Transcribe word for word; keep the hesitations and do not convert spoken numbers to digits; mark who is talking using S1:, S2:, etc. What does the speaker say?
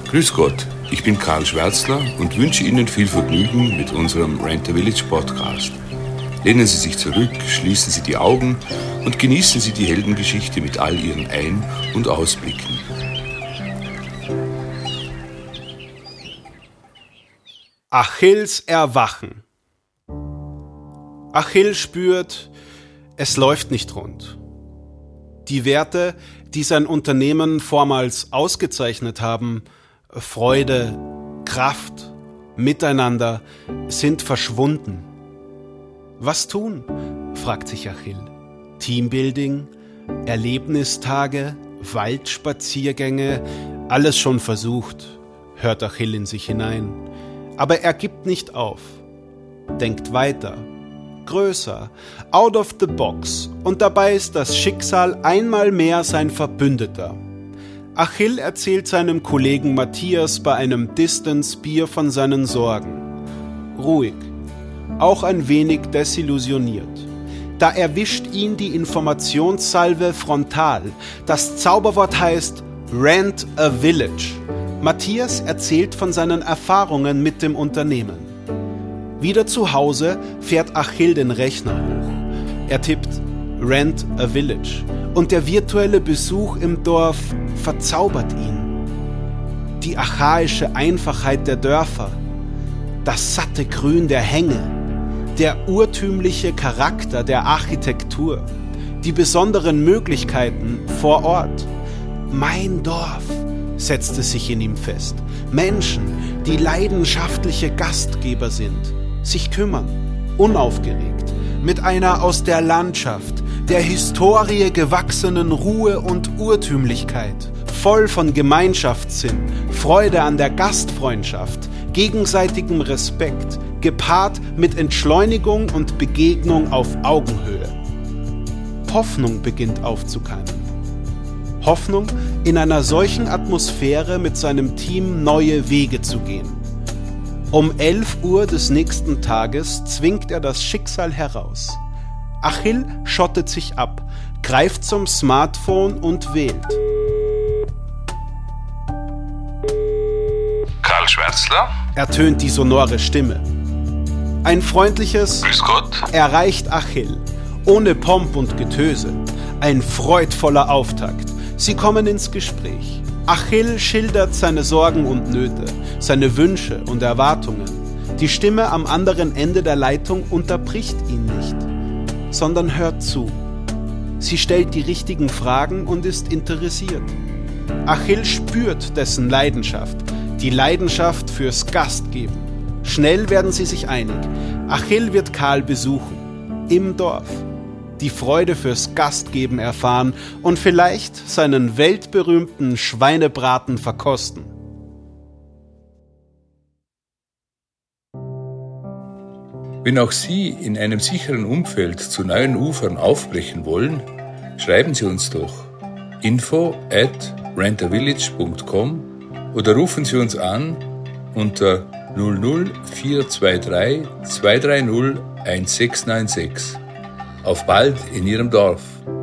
S1: Grüß Gott, ich bin Karl Schwärzler und wünsche Ihnen viel Vergnügen mit unserem Rent a Village Podcast. Lehnen Sie sich zurück, schließen Sie die Augen und genießen Sie die Heldengeschichte mit all ihren Ein- und Ausblicken.
S2: Achilles Erwachen. Achill spürt, es läuft nicht rund. Die Werte, die sein Unternehmen vormals ausgezeichnet haben, Freude, Kraft, Miteinander, sind verschwunden. Was tun? Fragt sich Achill. Teambuilding, Erlebnistage, Waldspaziergänge, alles schon versucht, hört Achill in sich hinein. Aber er gibt nicht auf, denkt weiter, größer, out of the box, und dabei ist das Schicksal einmal mehr sein Verbündeter. Achill erzählt seinem Kollegen Matthias bei einem Distance Beer von seinen Sorgen. Ruhig, auch ein wenig desillusioniert. Da erwischt ihn die Informationssalve frontal. Das Zauberwort heißt Rent a Village. Matthias erzählt von seinen Erfahrungen mit dem Unternehmen. Wieder zu Hause fährt Achill den Rechner hoch. Er tippt Rent a Village und der virtuelle Besuch im Dorf verzaubert ihn. Die archaische Einfachheit der Dörfer, das satte Grün der Hänge, der urtümliche Charakter der Architektur, die besonderen Möglichkeiten vor Ort. Mein Dorf, setzte sich in ihm fest. Menschen, die leidenschaftliche Gastgeber sind, sich kümmern, unaufgeregt, mit einer aus der Landschaft, der Historie gewachsenen Ruhe und Urtümlichkeit, voll von Gemeinschaftssinn, Freude an der Gastfreundschaft, gegenseitigem Respekt, gepaart mit Entschleunigung und Begegnung auf Augenhöhe. Hoffnung beginnt aufzukeimen. Hoffnung, in einer solchen Atmosphäre mit seinem Team neue Wege zu gehen. Um elf Uhr des nächsten Tages zwingt er das Schicksal heraus. Achill schottet sich ab, greift zum Smartphone und wählt.
S1: Karl Schwärzler?
S2: Ertönt die sonore Stimme. Ein freundliches
S1: Grüß Gott
S2: erreicht Achill, ohne Pomp und Getöse. Ein freudvoller Auftakt. Sie kommen ins Gespräch. Achill schildert seine Sorgen und Nöte, seine Wünsche und Erwartungen. Die Stimme am anderen Ende der Leitung unterbricht ihn nicht, sondern hört zu. Sie stellt die richtigen Fragen und ist interessiert. Achill spürt dessen Leidenschaft, die Leidenschaft fürs Gastgeben. Schnell werden sie sich einig. Achill wird Karl besuchen, im Dorf. Die Freude fürs Gastgeben erfahren und vielleicht seinen weltberühmten Schweinebraten verkosten.
S1: Wenn auch Sie in einem sicheren Umfeld zu neuen Ufern aufbrechen wollen, schreiben Sie uns doch info at rent a village punkt com oder rufen Sie uns an unter null null vier zwei drei zwei drei null eins sechs neun sechs. Auf bald in Ihrem Dorf.